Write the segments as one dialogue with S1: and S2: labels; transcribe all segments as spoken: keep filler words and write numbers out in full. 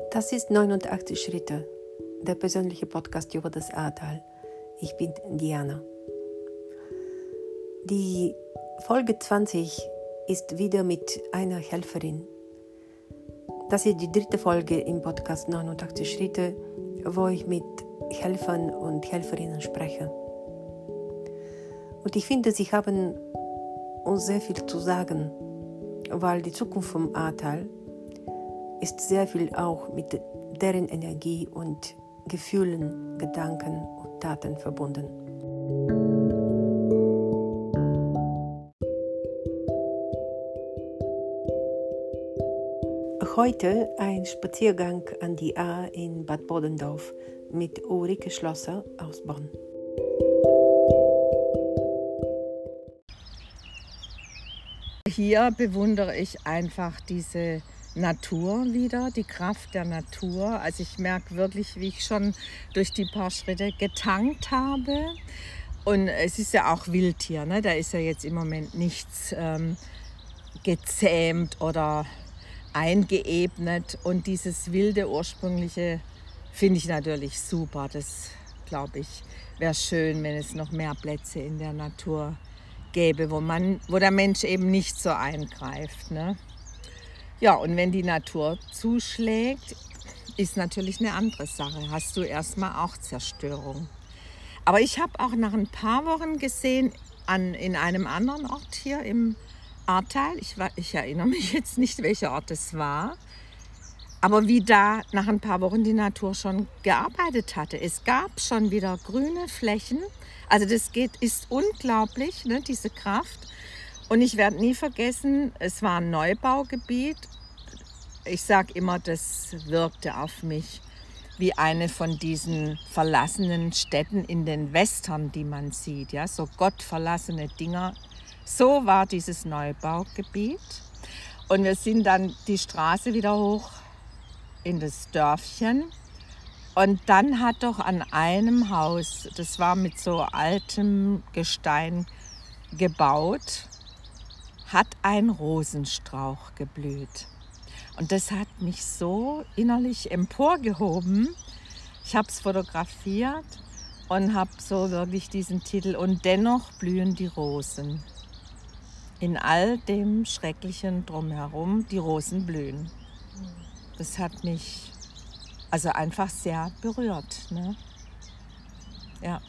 S1: Das ist neunundachtzig Schritte, der persönliche Podcast über das Ahrtal. Ich bin Diana. Die Folge zwanzig ist wieder mit einer Helferin. Das ist die dritte Folge im Podcast neunundachtzig Schritte, wo ich mit Helfern und Helferinnen spreche. Und ich finde, sie haben uns sehr viel zu sagen, weil die Zukunft vom Ahrtal ist sehr viel auch mit deren Energie und Gefühlen, Gedanken und Taten verbunden. Heute ein Spaziergang an die Ahr in Bad Bodendorf mit Ulrike Schlosser aus Bonn.
S2: Hier bewundere ich einfach diese Natur wieder, die Kraft der Natur. Also ich merke wirklich, wie ich schon durch die paar Schritte getankt habe. Und es ist ja auch wild hier, ne? Da ist ja jetzt im Moment nichts ähm, gezähmt oder eingeebnet. Und dieses wilde, ursprüngliche finde ich natürlich super. Das, glaube ich, wäre schön, wenn es noch mehr Plätze in der Natur gäbe, wo, man, wo der Mensch eben nicht so eingreift, ne? Ja, und wenn die Natur zuschlägt, ist natürlich eine andere Sache. Hast du erstmal auch Zerstörung. Aber ich habe auch nach ein paar Wochen gesehen, an, in einem anderen Ort hier im Ahrtal, ich, ich erinnere mich jetzt nicht, welcher Ort es war, aber wie da nach ein paar Wochen die Natur schon gearbeitet hatte. Es gab schon wieder grüne Flächen. Also das geht, ist unglaublich, ne, diese Kraft. Und ich werde nie vergessen, es war ein Neubaugebiet. Ich sage immer, das wirkte auf mich wie eine von diesen verlassenen Städten in den Western, die man sieht. Ja? So gottverlassene Dinger. So war dieses Neubaugebiet. Und wir sind dann die Straße wieder hoch in das Dörfchen. Und dann hat doch an einem Haus, das war mit so altem Gestein gebaut, hat ein Rosenstrauch geblüht. Und das hat mich so innerlich emporgehoben. Ich habe es fotografiert und habe so wirklich diesen Titel "Und dennoch blühen die Rosen". In all dem Schrecklichen drumherum, die Rosen blühen. Das hat mich also einfach sehr berührt, ne? Ja.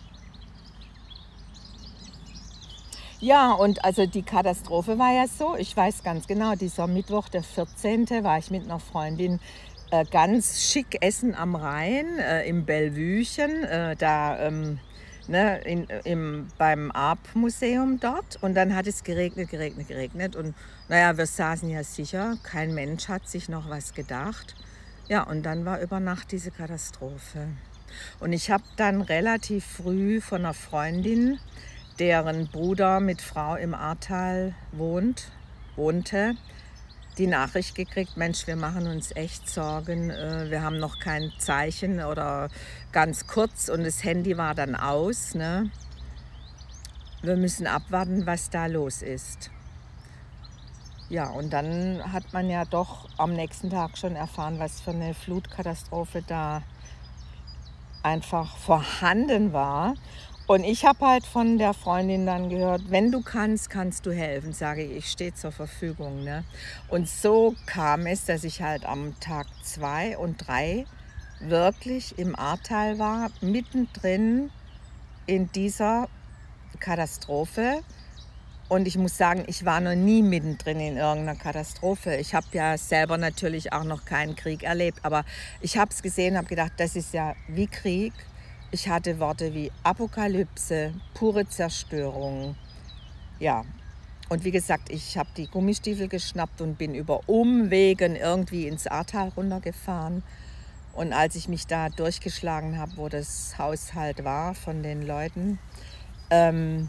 S2: Ja, und also die Katastrophe war ja so, ich weiß ganz genau, dieser Mittwoch, der vierzehnte, war ich mit einer Freundin äh, ganz schick essen am Rhein, äh, im Bellevüechen, äh, da ähm, ne, in, im, beim Arp-Museum dort. Und dann hat es geregnet, geregnet, geregnet. Und naja, wir saßen ja sicher, kein Mensch hat sich noch was gedacht. Ja, und dann war über Nacht diese Katastrophe. Und ich habe dann relativ früh von einer Freundin, deren Bruder mit Frau im Ahrtal wohnt, wohnte, die Nachricht gekriegt, Mensch, wir machen uns echt Sorgen, wir haben noch kein Zeichen oder ganz kurz und das Handy war dann aus, ne? Wir müssen abwarten, was da los ist. Ja, und dann hat man ja doch am nächsten Tag schon erfahren, was für eine Flutkatastrophe da einfach vorhanden war. Und ich habe halt von der Freundin dann gehört, wenn du kannst, kannst du helfen. Sage ich, ich stehe zur Verfügung, ne? Und so kam es, dass ich halt am Tag zwei und drei wirklich im Ahrtal war, mittendrin in dieser Katastrophe. Und ich muss sagen, ich war noch nie mittendrin in irgendeiner Katastrophe. Ich habe ja selber natürlich auch noch keinen Krieg erlebt, aber ich habe es gesehen und habe gedacht, das ist ja wie Krieg. Ich hatte Worte wie Apokalypse, pure Zerstörung. Ja, und wie gesagt, ich habe die Gummistiefel geschnappt und bin über Umwegen irgendwie ins Ahrtal runtergefahren. Und als ich mich da durchgeschlagen habe, wo das Haus halt war von den Leuten, ähm,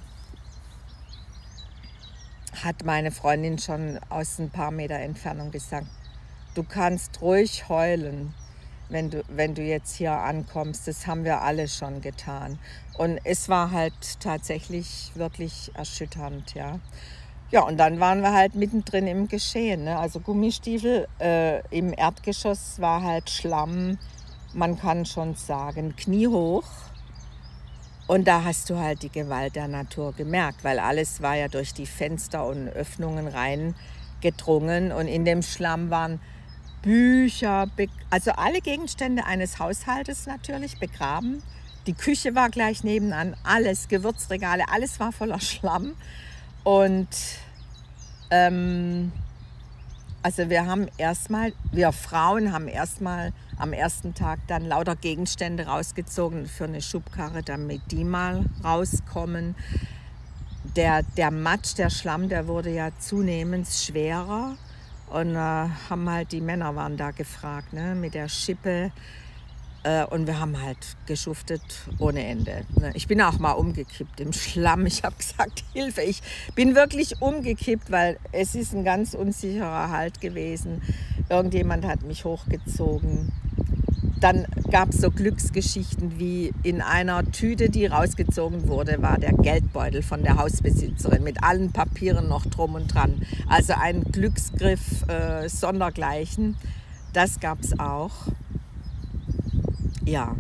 S2: hat meine Freundin schon aus ein paar Meter Entfernung gesagt, du kannst ruhig heulen, wenn du, wenn du jetzt hier ankommst. Das haben wir alle schon getan. Und es war halt tatsächlich wirklich erschütternd, ja. Ja, und dann waren wir halt mittendrin im Geschehen. Ne? Also Gummistiefel, äh, im Erdgeschoss war halt Schlamm, man kann schon sagen, kniehoch. Und da hast du halt die Gewalt der Natur gemerkt, weil alles war ja durch die Fenster und Öffnungen reingedrungen. Und in dem Schlamm waren Bücher, also alle Gegenstände eines Haushaltes natürlich begraben. Die Küche war gleich nebenan, alles, Gewürzregale, alles war voller Schlamm. Und ähm, also wir haben erstmal, wir Frauen haben erstmal am ersten Tag dann lauter Gegenstände rausgezogen für eine Schubkarre, damit die mal rauskommen. Der, der Matsch, der Schlamm, der wurde ja zunehmend schwerer. Und äh, haben halt, die Männer waren da gefragt, ne, mit der Schippe. Äh, und wir haben halt geschuftet ohne Ende. Ne. Ich bin auch mal umgekippt im Schlamm. Ich habe gesagt, Hilfe, ich bin wirklich umgekippt, weil es ist ein ganz unsicherer Halt gewesen. Irgendjemand hat mich hochgezogen. Dann gab es so Glücksgeschichten wie in einer Tüte, die rausgezogen wurde, war der Geldbeutel von der Hausbesitzerin mit allen Papieren noch drum und dran. Also ein Glücksgriff äh, sondergleichen, das gab es auch. Ja.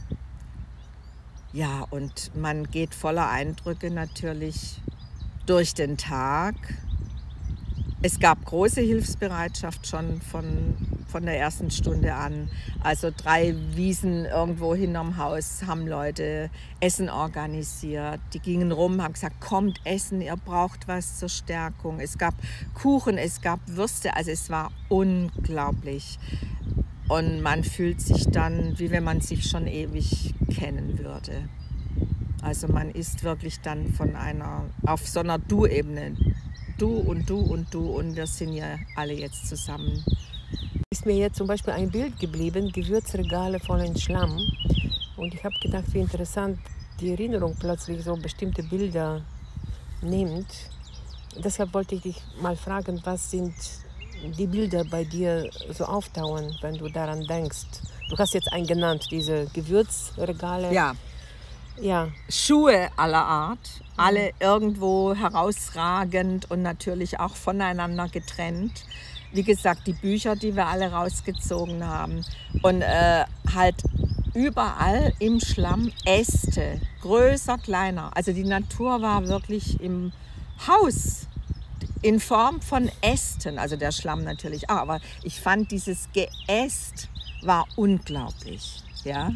S2: Ja, und man geht voller Eindrücke natürlich durch den Tag. Es gab große Hilfsbereitschaft schon von, von der ersten Stunde an. Also drei Wiesen irgendwo hinterm Haus haben Leute Essen organisiert. Die gingen rum, haben gesagt, kommt essen, ihr braucht was zur Stärkung. Es gab Kuchen, es gab Würste, also es war unglaublich. Und man fühlt sich dann, wie wenn man sich schon ewig kennen würde. Also man ist wirklich dann von einer, auf so einer Du-Ebene. Du und du und du und wir sind ja alle jetzt zusammen.
S1: Ist mir jetzt zum Beispiel ein Bild geblieben, Gewürzregale voller Schlamm. Und ich habe gedacht, wie interessant die Erinnerung plötzlich so bestimmte Bilder nimmt. Deshalb wollte ich dich mal fragen, was sind die Bilder bei dir so auftauchen, wenn du daran denkst? Du hast jetzt einen genannt, diese Gewürzregale.
S2: Ja.
S1: Ja.
S2: Schuhe aller Art, alle irgendwo herausragend und natürlich auch voneinander getrennt. Wie gesagt, die Bücher, die wir alle rausgezogen haben. Und äh, halt überall im Schlamm Äste, größer, kleiner. Also die Natur war wirklich im Haus in Form von Ästen. Also der Schlamm natürlich auch, aber ich fand dieses Geäst war unglaublich. Ja?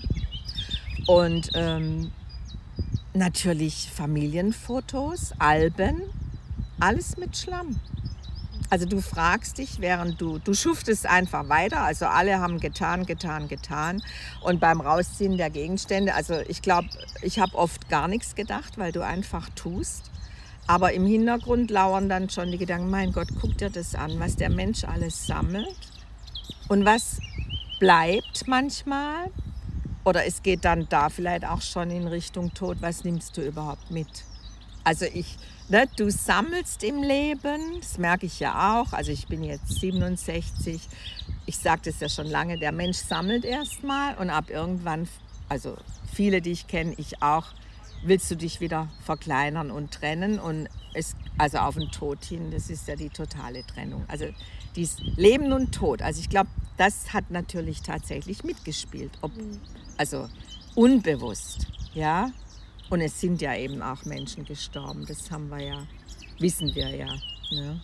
S2: Und ähm, natürlich Familienfotos, Alben, alles mit Schlamm. Also du fragst dich, während du, du schuftest einfach weiter, also alle haben getan, getan, getan. Und beim Rausziehen der Gegenstände, also ich glaube, ich habe oft gar nichts gedacht, weil du einfach tust. Aber im Hintergrund lauern dann schon die Gedanken, mein Gott, guck dir das an, was der Mensch alles sammelt und was bleibt manchmal. Oder es geht dann da vielleicht auch schon in Richtung Tod, was nimmst du überhaupt mit? Also ich, ne, du sammelst im Leben, das merke ich ja auch, also ich bin jetzt siebenundsechzig, ich sage das ja schon lange, der Mensch sammelt erstmal und ab irgendwann, also viele, die ich kenne, ich auch, willst du dich wieder verkleinern und trennen und es, also auf den Tod hin, das ist ja die totale Trennung. Also dies Leben und Tod, also ich glaube, das hat natürlich tatsächlich mitgespielt, ob, also unbewusst, ja. Und es sind ja eben auch Menschen gestorben, das haben wir ja, wissen wir ja. Ne?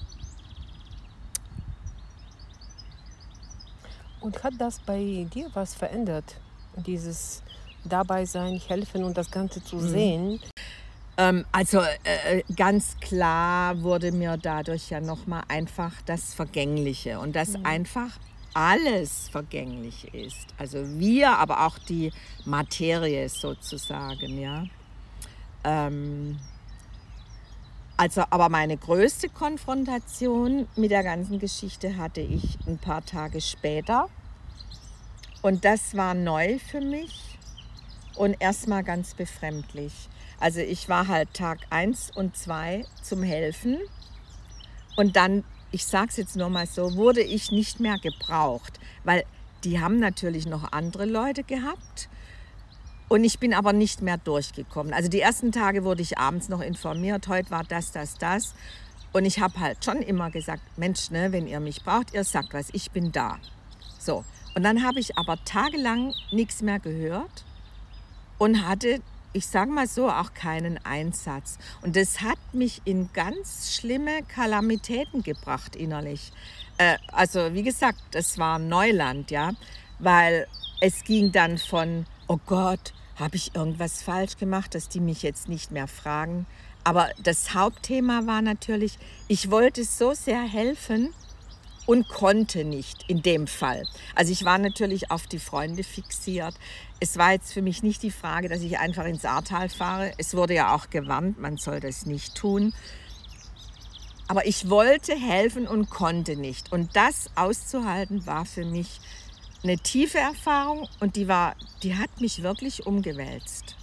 S1: Und hat das bei dir was verändert, dieses dabei sein, helfen und das Ganze zu sehen?
S2: Ähm, also äh, ganz klar wurde mir dadurch ja nochmal einfach das Vergängliche und dass mhm. einfach alles vergänglich ist. Also wir, aber auch die Materie sozusagen, ja. Ähm, also, aber meine größte Konfrontation mit der ganzen Geschichte hatte ich ein paar Tage später. Und das war neu für mich und erstmal ganz befremdlich. Also ich war halt Tag eins und zwei zum Helfen und dann, ich sage es jetzt nur mal so, wurde ich nicht mehr gebraucht, weil die haben natürlich noch andere Leute gehabt. Und ich bin aber nicht mehr durchgekommen. Also die ersten Tage wurde ich abends noch informiert, heute war das, das, das. Und ich habe halt schon immer gesagt, Mensch, ne, wenn ihr mich braucht, ihr sagt was, ich bin da. So. Und dann habe ich aber tagelang nichts mehr gehört und hatte, ich sage mal so, auch keinen Einsatz. Und das hat mich in ganz schlimme Kalamitäten gebracht innerlich. Äh, also wie gesagt, das war Neuland, ja, weil es ging dann von, oh Gott, habe ich irgendwas falsch gemacht, dass die mich jetzt nicht mehr fragen. Aber das Hauptthema war natürlich, ich wollte so sehr helfen und konnte nicht in dem Fall. Also ich war natürlich auf die Freunde fixiert. Es war jetzt für mich nicht die Frage, dass ich einfach ins Ahrtal fahre. Es wurde ja auch gewarnt, man soll das nicht tun. Aber ich wollte helfen und konnte nicht. Und das auszuhalten war für mich eine tiefe Erfahrung und die, war, die hat mich wirklich umgewälzt.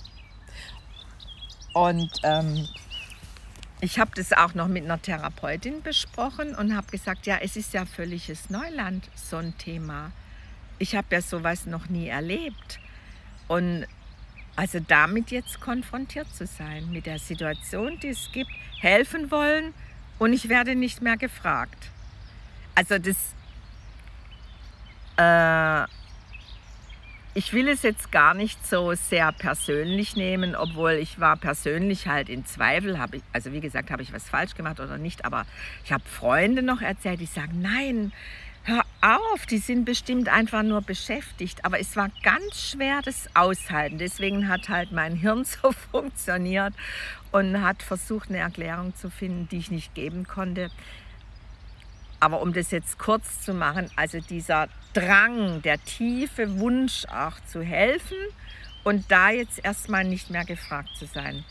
S2: Und ähm, ich habe das auch noch mit einer Therapeutin besprochen und habe gesagt, ja, es ist ja völliges Neuland, so ein Thema. Ich habe ja sowas noch nie erlebt. Und also damit jetzt konfrontiert zu sein, mit der Situation, die es gibt, helfen wollen und ich werde nicht mehr gefragt. Also das, äh, ich will es jetzt gar nicht so sehr persönlich nehmen, obwohl ich war persönlich halt in Zweifel, habe ich, also wie gesagt, habe ich was falsch gemacht oder nicht, aber ich habe Freunde noch erzählt, die sagen, nein, hör auf, die sind bestimmt einfach nur beschäftigt, aber es war ganz schwer, das aushalten, deswegen hat halt mein Hirn so funktioniert und hat versucht, eine Erklärung zu finden, die ich nicht geben konnte. Aber um das jetzt kurz zu machen, also dieser Drang, der tiefe Wunsch auch zu helfen und da jetzt erstmal nicht mehr gefragt zu sein,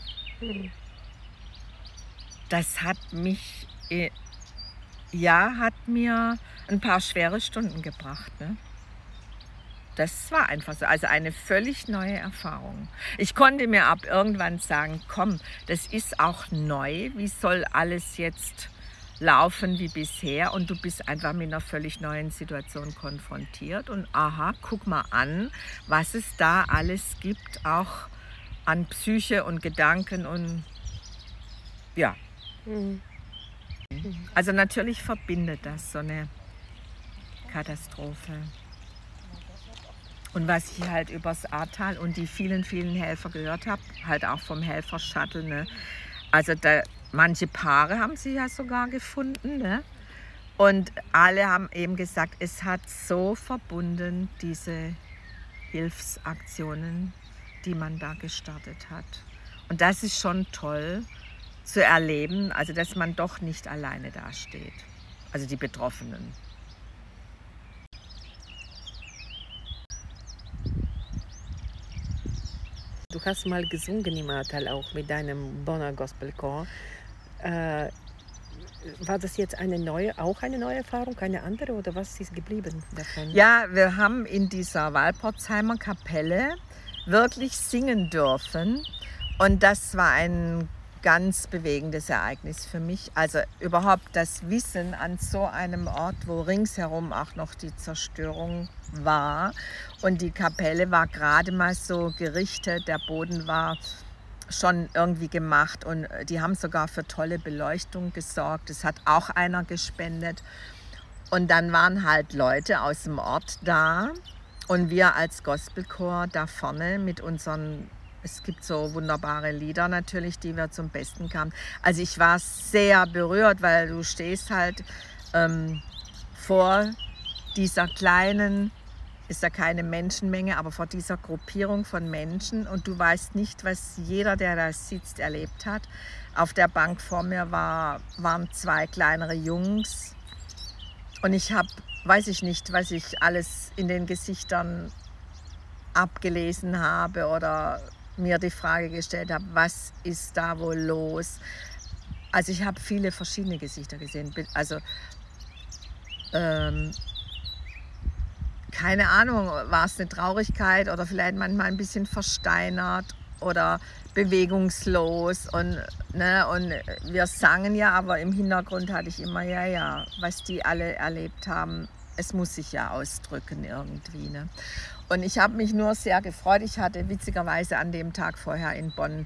S2: das hat mich, ja, hat mir ein paar schwere Stunden gebracht. Ne? Das war einfach so, also eine völlig neue Erfahrung. Ich konnte mir ab irgendwann sagen, komm, das ist auch neu, wie soll alles jetzt laufen wie bisher und du bist einfach mit einer völlig neuen Situation konfrontiert und aha, guck mal an, was es da alles gibt, auch an Psyche und Gedanken und ja. Mhm. Also natürlich verbindet das so eine Katastrophe. Und was ich halt übers Ahrtal und die vielen, vielen Helfer gehört habe, halt auch vom Helfer-Shuttle, ne? Also da, manche Paare haben sie ja sogar gefunden, ne? Und alle haben eben gesagt, es hat so verbunden, diese Hilfsaktionen, die man da gestartet hat. Und das ist schon toll zu erleben, also dass man doch nicht alleine dasteht, also die Betroffenen.
S1: Du hast mal gesungen im Ahrtal auch mit deinem Bonner Gospelchor. Äh, war das jetzt eine neue, auch eine neue Erfahrung, eine andere oder was ist geblieben davon?
S2: Ja, wir haben in dieser Walporzheimer Kapelle wirklich singen dürfen und das war ein ganz bewegendes Ereignis für mich. Also überhaupt das Wissen an so einem Ort, wo ringsherum auch noch die Zerstörung war und die Kapelle war gerade mal so gerichtet, der Boden war schon irgendwie gemacht und die haben sogar für tolle Beleuchtung gesorgt. Das hat auch einer gespendet und dann waren halt Leute aus dem Ort da und wir als Gospelchor da vorne mit unseren, es gibt so wunderbare Lieder natürlich, die wir zum Besten kamen. Also ich war sehr berührt, weil du stehst halt ähm, vor dieser kleinen, ist ja keine Menschenmenge, aber vor dieser Gruppierung von Menschen und du weißt nicht, was jeder, der da sitzt, erlebt hat. Auf der Bank vor mir war, waren zwei kleinere Jungs und ich habe, weiß ich nicht, was ich alles in den Gesichtern abgelesen habe oder mir die Frage gestellt habe, was ist da wohl los? Also ich habe viele verschiedene Gesichter gesehen. Also ähm, keine Ahnung, war es eine Traurigkeit oder vielleicht manchmal ein bisschen versteinert oder bewegungslos. Und, ne, und wir sangen ja, aber im Hintergrund hatte ich immer, ja, ja, was die alle erlebt haben, es muss sich ja ausdrücken irgendwie. Ne? Und ich habe mich nur sehr gefreut. Ich hatte witzigerweise an dem Tag vorher in Bonn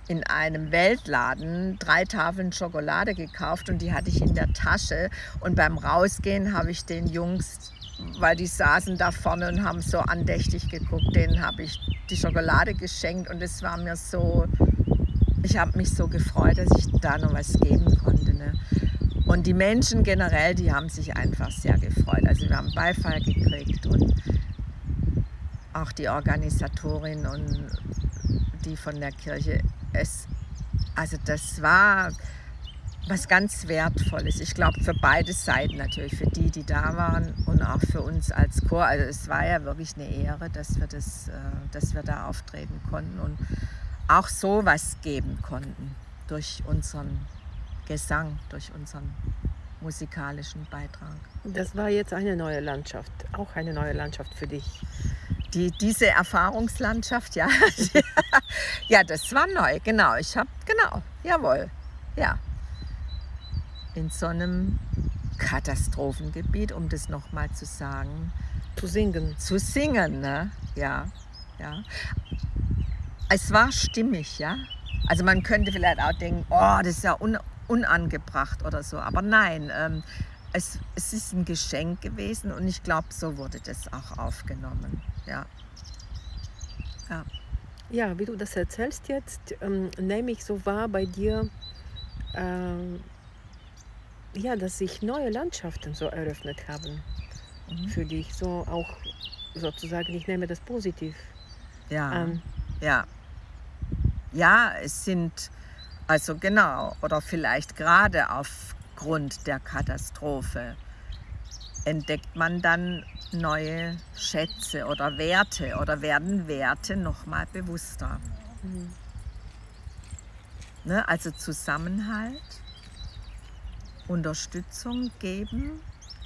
S2: in einem Weltladen drei Tafeln Schokolade gekauft und die hatte ich in der Tasche. Und beim Rausgehen habe ich den Jungs, weil die saßen da vorne und haben so andächtig geguckt, denen habe ich die Schokolade geschenkt und es war mir so, ich habe mich so gefreut, dass ich da noch was geben konnte. Ne? Und die Menschen generell, die haben sich einfach sehr gefreut. Also wir haben Beifall gekriegt und auch die Organisatorin und die von der Kirche. Es, also das war was ganz Wertvolles. Ich glaube für beide Seiten natürlich, für die, die da waren und auch für uns als Chor. Also es war ja wirklich eine Ehre, dass wir, das, dass wir da auftreten konnten und auch so was geben konnten durch unseren Gesang, durch unseren musikalischen Beitrag.
S1: Das war jetzt eine neue Landschaft, auch eine neue Landschaft für dich.
S2: Die, diese Erfahrungslandschaft, ja. Ja, das war neu, genau. Ich habe, genau, jawohl, ja. In so einem Katastrophengebiet, um das nochmal zu sagen.
S1: Zu singen.
S2: Zu singen, ne? Ja, ja. Es war stimmig, ja. Also man könnte vielleicht auch denken, oh, das ist ja un, unangebracht oder so. Aber nein, ähm, es, es ist ein Geschenk gewesen und ich glaube, so wurde das auch aufgenommen. Ja. Ja.
S1: Ja, wie du das erzählst jetzt, ähm, nehme ich so wahr bei dir, ähm, ja, dass sich neue Landschaften so eröffnet haben mhm. für dich. So auch sozusagen, ich nehme das positiv
S2: ja.
S1: an.
S2: Ja. Ja, es sind, also genau, oder vielleicht gerade aufgrund der Katastrophe entdeckt man dann neue Schätze oder Werte oder werden Werte noch mal bewusster. Mhm. Ne, also Zusammenhalt, Unterstützung geben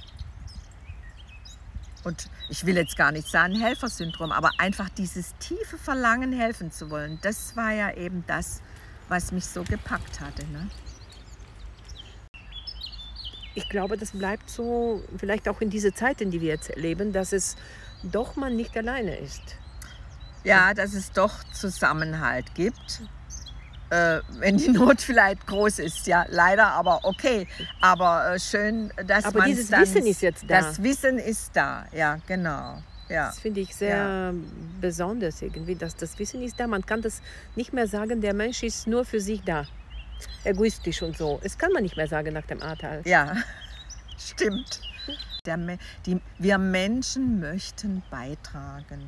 S2: und ich will jetzt gar nicht sagen Helfersyndrom, aber einfach dieses tiefe Verlangen, helfen zu wollen, das war ja eben das, was mich so gepackt hatte. Ne?
S1: Ich glaube, das bleibt so, vielleicht auch in diese Zeit, in die wir jetzt leben, dass es doch man nicht alleine ist.
S2: Ja, dass es doch Zusammenhalt gibt, äh, wenn die Not vielleicht groß ist, ja, leider, aber okay. Aber äh, schön, dass man
S1: Aber dieses dann, Wissen ist jetzt da.
S2: Das Wissen ist da, ja, genau. Ja.
S1: Das finde ich sehr ja. besonders irgendwie, dass das Wissen ist da. Man kann das nicht mehr sagen, der Mensch ist nur für sich da. Egoistisch und so. Das kann man nicht mehr sagen nach dem Ahrtal.
S2: Ja, stimmt. Der, die, wir Menschen möchten beitragen.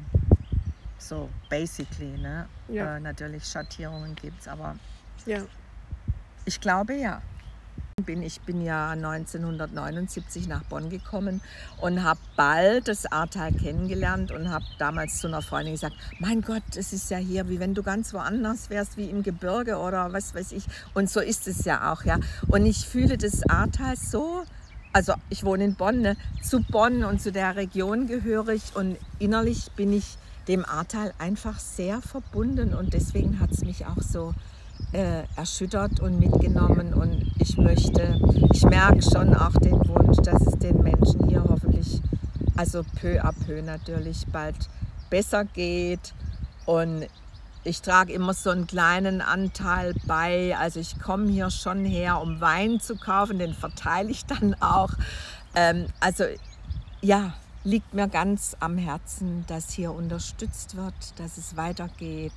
S2: So, basically, ne?
S1: Ja.
S2: Äh, natürlich Schattierungen gibt es, aber
S1: ja.
S2: ich glaube ja. Bin, ich bin ja neunzehnhundertneunundsiebzig nach Bonn gekommen und habe bald das Ahrtal kennengelernt und habe damals zu einer Freundin gesagt, mein Gott, es ist ja hier, wie wenn du ganz woanders wärst, wie im Gebirge oder was weiß ich. Und so ist es ja auch, ja. Und ich fühle das Ahrtal so, also ich wohne in Bonn, ne, zu Bonn und zu der Region gehörig und innerlich bin ich dem Ahrtal einfach sehr verbunden und deswegen hat es mich auch so Äh, erschüttert und mitgenommen und ich möchte, ich merke schon auch den Wunsch, dass es den Menschen hier hoffentlich, also peu à peu natürlich, bald besser geht und ich trage immer so einen kleinen Anteil bei, also ich komme hier schon her, um Wein zu kaufen, den verteile ich dann auch, ähm, also ja, liegt mir ganz am Herzen, dass hier unterstützt wird, dass es weitergeht.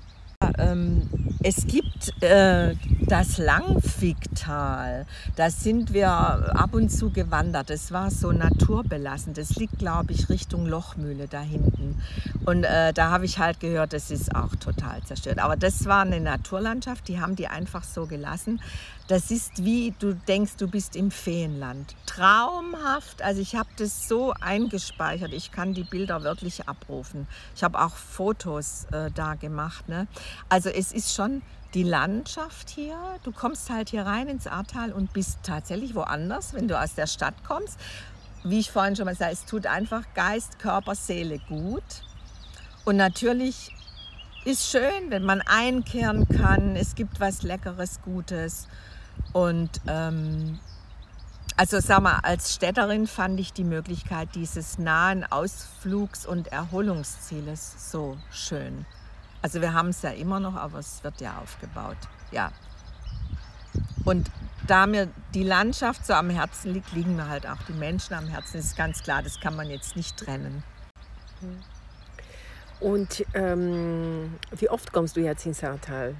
S2: Ähm, es gibt äh, das Langficktal, da sind wir ab und zu gewandert, das war so naturbelassen, das liegt glaube ich Richtung Lochmühle da hinten und äh, da habe ich halt gehört, das ist auch total zerstört, aber das war eine Naturlandschaft, die haben die einfach so gelassen. Das ist wie, du denkst, du bist im Feenland. Traumhaft, also ich habe das so eingespeichert, ich kann die Bilder wirklich abrufen. Ich habe auch Fotos äh, da gemacht. Ne? Also es ist schon die Landschaft hier, du kommst halt hier rein ins Ahrtal und bist tatsächlich woanders, wenn du aus der Stadt kommst. Wie ich vorhin schon mal sagte, es tut einfach Geist, Körper, Seele gut. Und natürlich ist schön, wenn man einkehren kann, es gibt was Leckeres, Gutes. Und ähm, also sag mal, als Städterin fand ich die Möglichkeit dieses nahen Ausflugs- und Erholungszieles so schön. Also wir haben es ja immer noch, aber es wird ja aufgebaut. Ja. Und da mir die Landschaft so am Herzen liegt, liegen mir halt auch die Menschen am Herzen. Das ist ganz klar, das kann man jetzt nicht trennen.
S1: Und ähm, wie oft kommst du jetzt ins Ahrtal?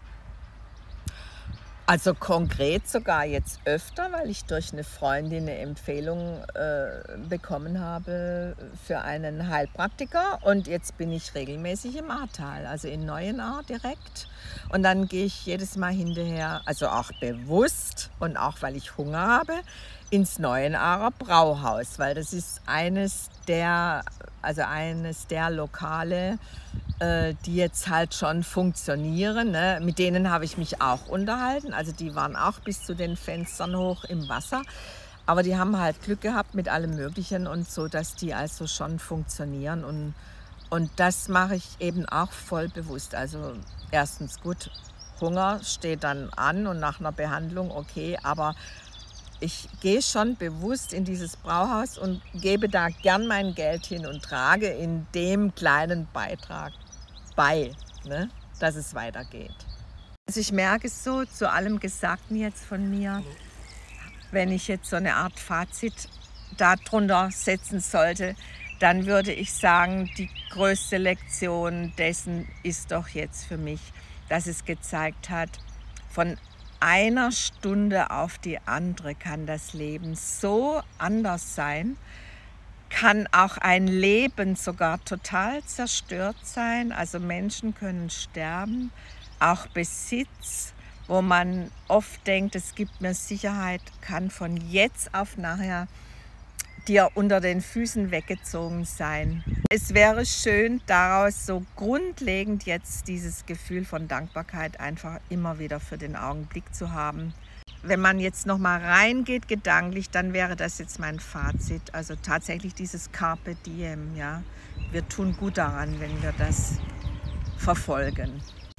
S2: Also konkret sogar jetzt öfter, weil ich durch eine Freundin eine Empfehlung äh, bekommen habe für einen Heilpraktiker. Und jetzt bin ich regelmäßig im Ahrtal, also in Neuenahr direkt. Und dann gehe ich jedes Mal hinterher, also auch bewusst und auch weil ich Hunger habe, ins Neuenahrer Brauhaus, weil das ist eines der, also eines der Lokale, äh, die jetzt halt schon funktionieren. Ne? Mit denen habe ich mich auch unterhalten. Also die waren auch bis zu den Fenstern hoch im Wasser. Aber die haben halt Glück gehabt mit allem Möglichen und so, dass die also schon funktionieren. Und, und das mache ich eben auch voll bewusst. Also erstens gut, Hunger steht dann an und nach einer Behandlung okay, aber ich gehe schon bewusst in dieses Brauhaus und gebe da gern mein Geld hin und trage in dem kleinen Beitrag bei, ne, dass es weitergeht. Also ich merke es so, zu allem Gesagten jetzt von mir, wenn ich jetzt so eine Art Fazit darunter setzen sollte, dann würde ich sagen, die größte Lektion dessen ist doch jetzt für mich, dass es gezeigt hat, von einer Stunde auf die andere kann das Leben so anders sein, kann auch ein Leben sogar total zerstört sein. Also Menschen können sterben, auch Besitz, wo man oft denkt, es gibt mir Sicherheit, kann von jetzt auf nachher dir unter den Füßen weggezogen sein. Es wäre schön, daraus so grundlegend jetzt dieses Gefühl von Dankbarkeit einfach immer wieder für den Augenblick zu haben. Wenn man jetzt noch mal reingeht gedanklich, dann wäre das jetzt mein Fazit. Also tatsächlich dieses Carpe Diem, ja. Wir tun gut daran, wenn wir das verfolgen.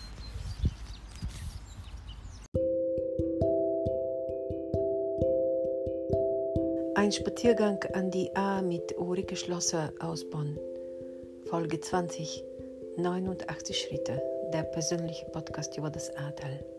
S1: Ein Spaziergang an die Ahr mit Ulrike Schlosser aus Bonn. Folge zwanzig, neunundachtzig Schritte, der persönliche Podcast über das Ahrtal.